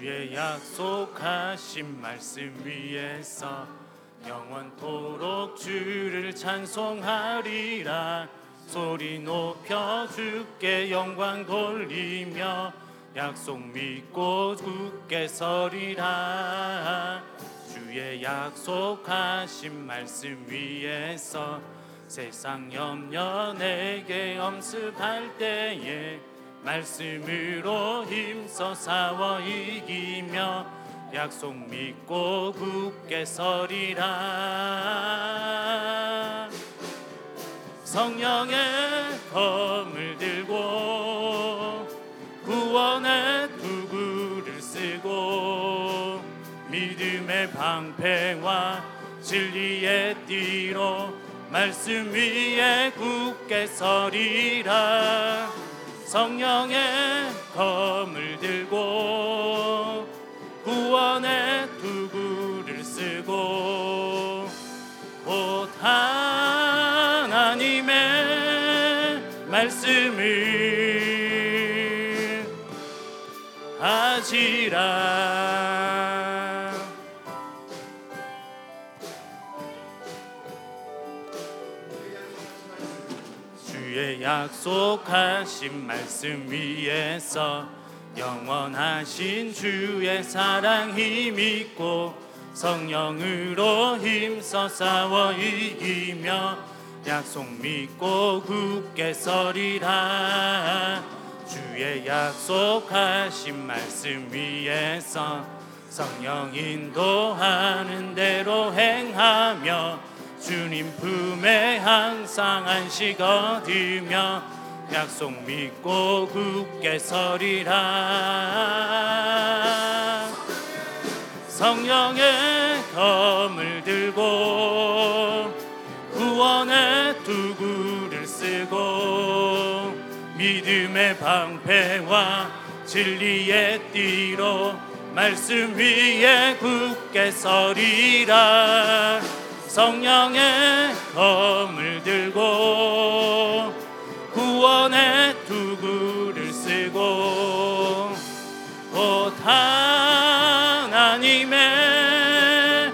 주의 약속하신 말씀 위에서 영원토록 주를 찬송하리라. 소리 높여 주께 영광 돌리며 약속 믿고 굳게 서리라. 주의 약속하신 말씀 위에서 세상 염려 내게 엄습할 때에 말씀으로 힘써 싸워 이기며 약속 믿고 굳게 서리라. 성령의 검을 들고 구원의 도구를 쓰고 믿음의 방패와 진리의 띠로 말씀 위에 굳게 서리라. 성령의 검을 들고 구원의 도구를 쓰고 곧 하나님의 말씀을 하지라. 주의 약속하신 말씀 위에서 영원하신 주의 사랑 힘입고 성령으로 힘써 싸워 이기며 약속 믿고 굳게 서리라. 주의 약속하신 말씀 위에서 성령 인도하는 대로 행하며 주님 품에 항상 안식 얻으며 약속 믿고 굳게 서리라. 성령의 검을 들고 구원의 도구를 쓰고 믿음의 방패와 진리의 띠로 말씀 위에 굳게 서리라. 성령의 검을 들고 구원의 도구를 쓰고 곧 하나님의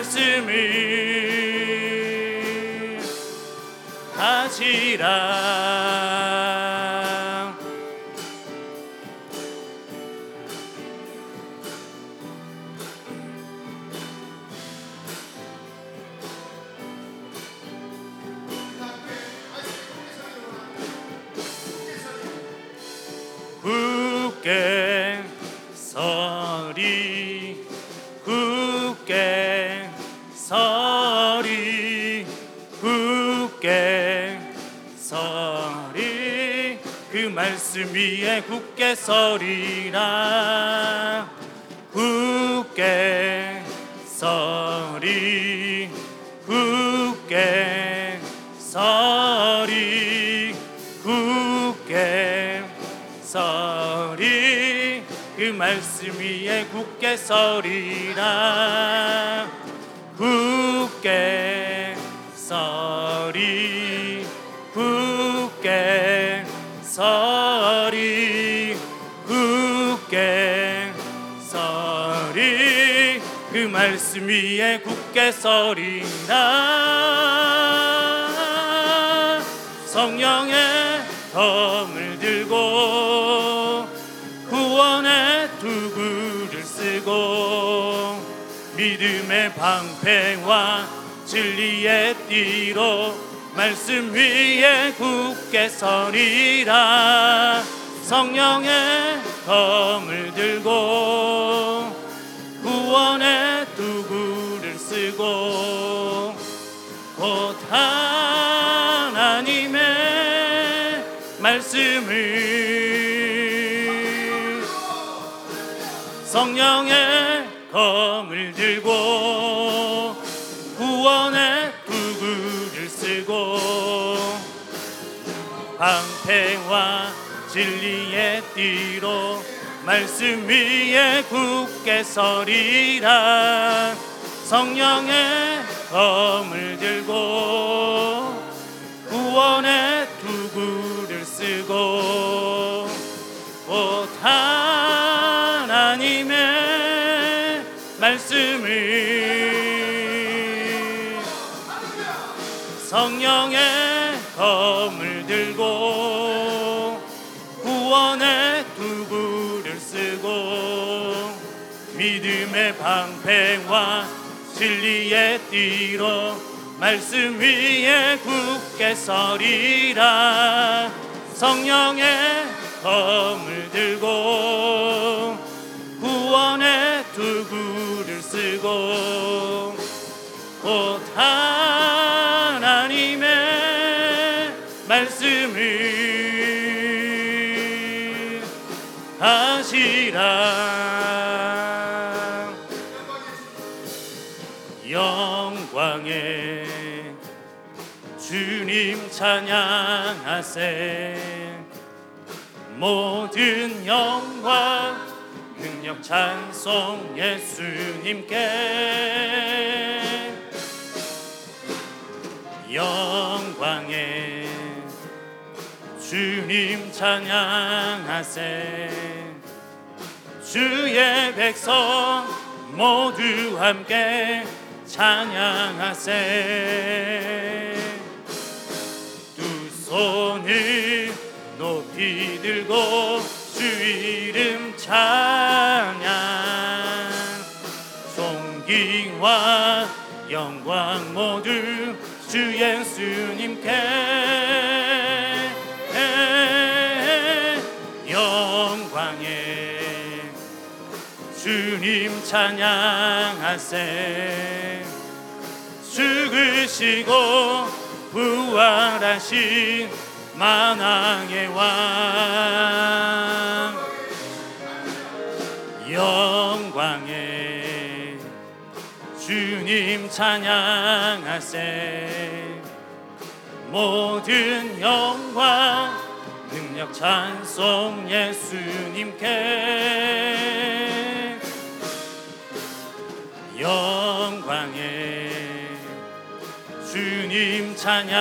말씀을 하지라. 굳게 서리 굳게 서리 굳게 서리 그 말씀 위에 굳게 서리라. 굳게 서리 굳게 서리 굳게 서리 그 말씀 위에 굳게 서리라. 굳게 서리 굳게 서리 굳게 서리 그 말씀 위에 굳게 서리라. 성령의 검을 들고 구원의 도구를 쓰고 믿음의 방패와 진리의 띠로 말씀 위에 굳게 서리라. 성령의 검을 들고 구원의 도구를 쓰고 곧 하나님의 말씀을 성령의 검을 들고 구원의 도구를 쓰고 방패와 진리의 띠로 말씀 위에 굳게 서리라. 성령의 검을 들고 구원의 도구를 쓰고 곧 하나님의 성령의 검을 들고 구원의 도구를 쓰고 믿음의 방패와 진리의 띠로 말씀 위에 굳게 서리라. 성령의 검을 들고 구원의 도구를 쓰고 곧 하나님의 말씀을 하시라. 영광의 주님 찬양하세. 모든 영광 능력 찬송 예수님께. 영광의 주님 찬양하세. 주의 백성 모두 함께 찬양하세. 두 손을 높이 들고 주 이름 찬양. 존귀와 영광 모두 주 예수님께. 영광의 주님 찬양하세. 죽으시고 부활하신 만왕의 왕. 영광의 주님 찬양하세. 모든 영광 능력 찬송 예수님께. 영광의 주님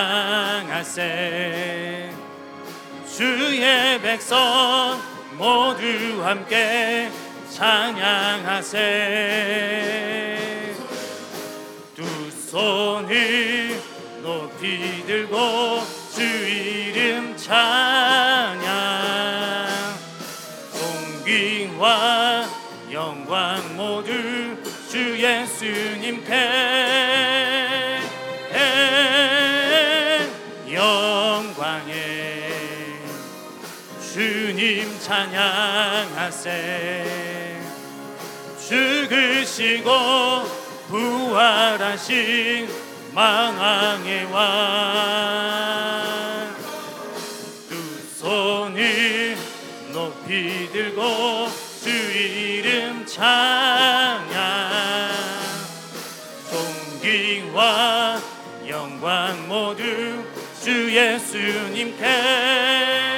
찬양하세. 주의 백성 모두 함께 찬양하세. 두 손을 높이 들고 주 이름 찬양. 존귀와 영광 모두 주 예수님께. 영광의 주님 찬양하세. 죽으시고 부활하신 만왕의 왕. 두 손을 높이 들고 주 이름 찬양. 존귀와 영광 모두 주 예수님께.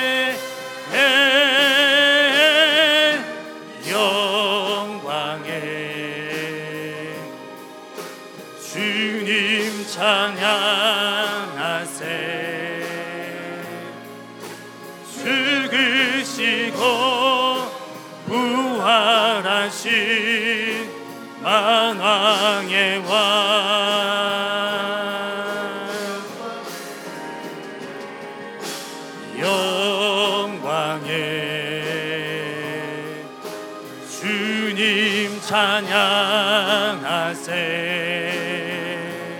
영광의 주님 찬양하세. 죽으시고 부활하신 만왕의 왕. 영광의 주님 찬양하세.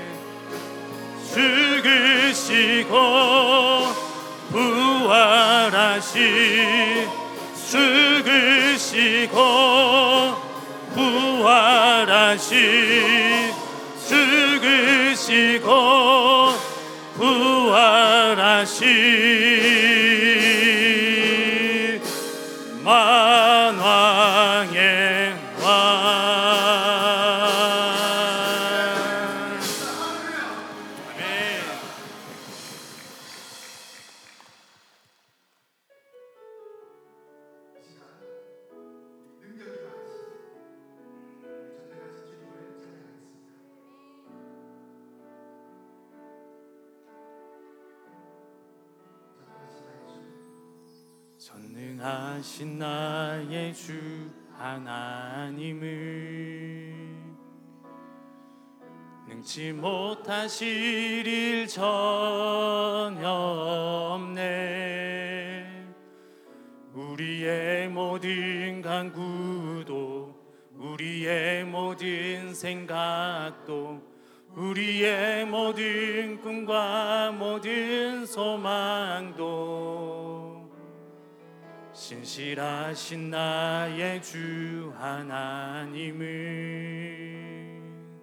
죽으시고 부활하신. 죽으시고 부활하신. 죽으시고 부활하신 만왕의 왕. 아멘. 전능하신 나의 주 하나님을 능치 못하실 일 전혀 없네. 우리의 모든 간구도 우리의 모든 생각도 우리의 모든 꿈과 모든 소망도 신실하신 나의 주 하나님은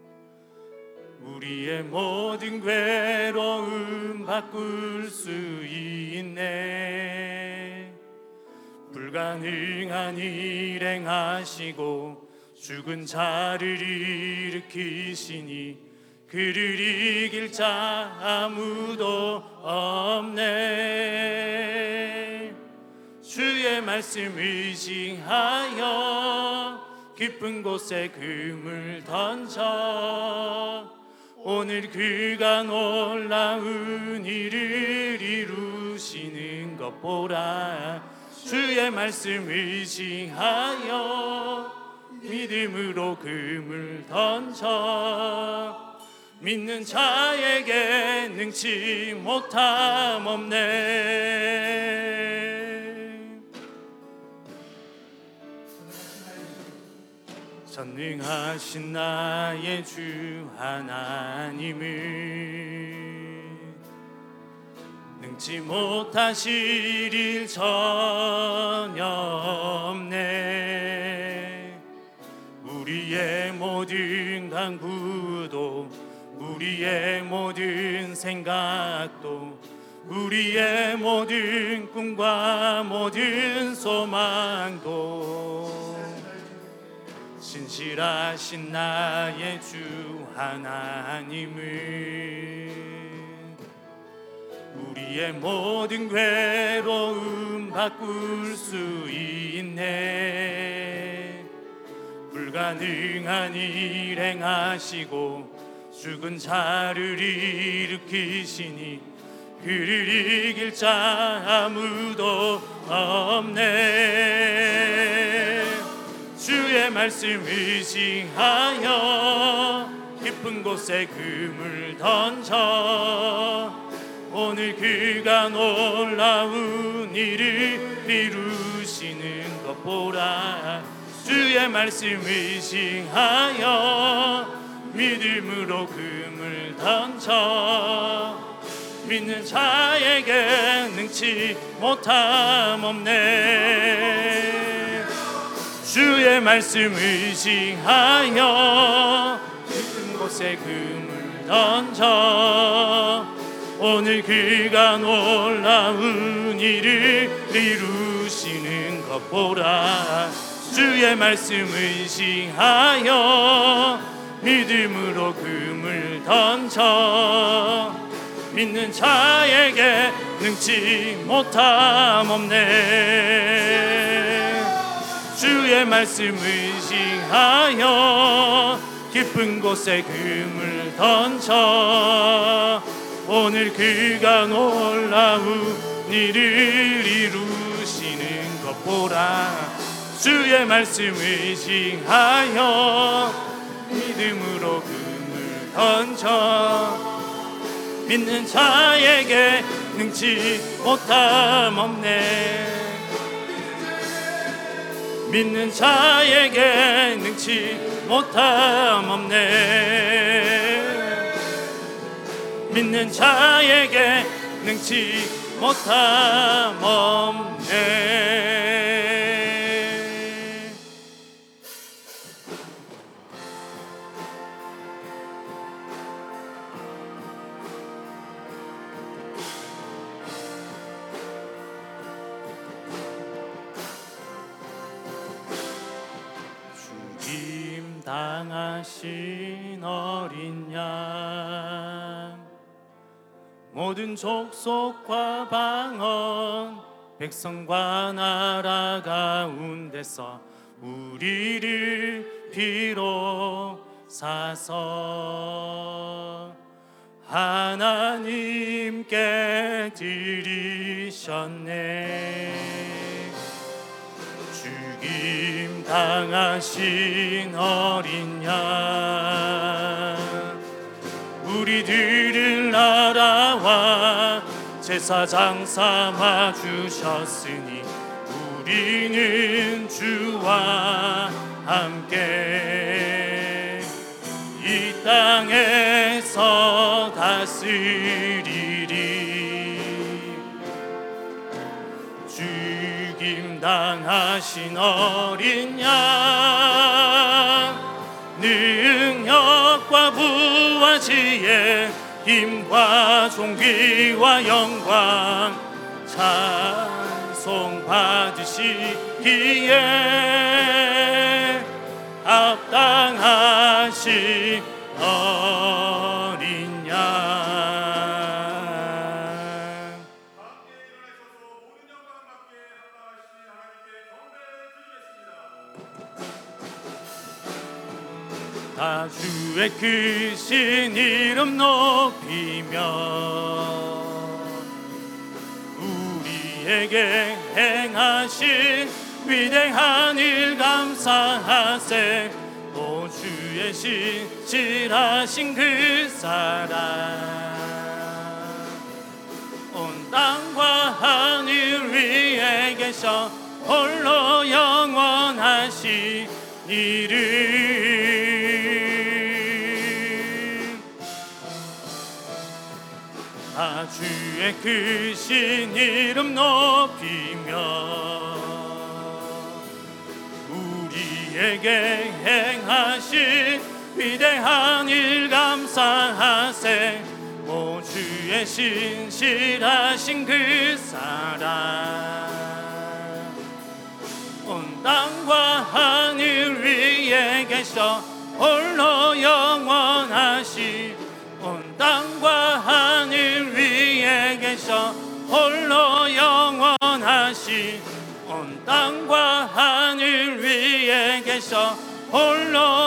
우리의 모든 괴로움 바꿀 수 있네. 불가능한 일 행하시고 죽은 자를 일으키시니 그를 이길 자 아무도 없네. 주의 말씀 의지하여 깊은 곳에 금을 던져 오늘 그가 놀라운 일을 이루시는 것 보라. 주의 말씀 의지하여 믿음으로 금을 던져 믿는 자에게 능치 못함 없네. 전능하신 나의 주 하나님은 능치 못하실 일 전혀 없네. 우리의 모든 간구도 우리의 모든 생각도 우리의 모든 꿈과 모든 소망도 신실하신 나의 주 하나님은 우리의 모든 괴로움 바꿀 수 있네. 불가능한 일 행하시고 죽은 자를 일으키시니 그를 이길 자 아무도 없네. 주의 말씀 의지하여 깊은 곳에 금을 던져 오늘 그가 놀라운 일을 이루시는 것 보라. 주의 말씀 의지하여 믿음으로 금을 던져 믿는 자에게 능치 못함 없네. 주의 말씀 의지하여 깊은 곳에 금을 던져 오늘 그가 놀라운 일을 이루시는 것 보라. 주의 말씀 의지하여 믿음으로 금을 던져 믿는 자에게 능치 못함 없네. 주의 말씀 의지하여 깊은 곳에 금을 던져 오늘 그가 놀라운 일을 이루시는 것 보라. 주의 말씀 의지하여 믿음으로 금을 던져 믿는 자에게 능치 못함 없네. 믿는 자에게 능치 못함 없네. 믿는 자에게 능치 못함 없네. 당하신 어린 양 모든 족속과 방언 백성과 나라 가운데서 우리를 비로사서 하나님께 드리셨네. 죽임 당하신 어린 양 우리들을 나라와 제사장 삼아 주셨으니 우리는 주와 함께 이 땅에서 다스리리. 죽임당하신 어린 양 능력과 부와 지혜 힘과 존귀와 영광 찬송 받으시기에 합당하신 어린 양. 다 주의 크신 이름 높이며 우리에게 행하신 위대한 일 감사하세. 오 주의 신실하신 그 사랑 온 땅과 하늘 위에 계셔 홀로 영원하신 이름. 다 주의 크신 이름 높이며 우리에게 행하신 위대한 일 감사하세. 오 주의 신실하신 그 사랑 온 땅과 하늘 위에 계셔 홀로 영원하신 온 땅과 하늘 위에 계셔 홀로 영원하신 온 땅과 하늘 위에 계셔 홀로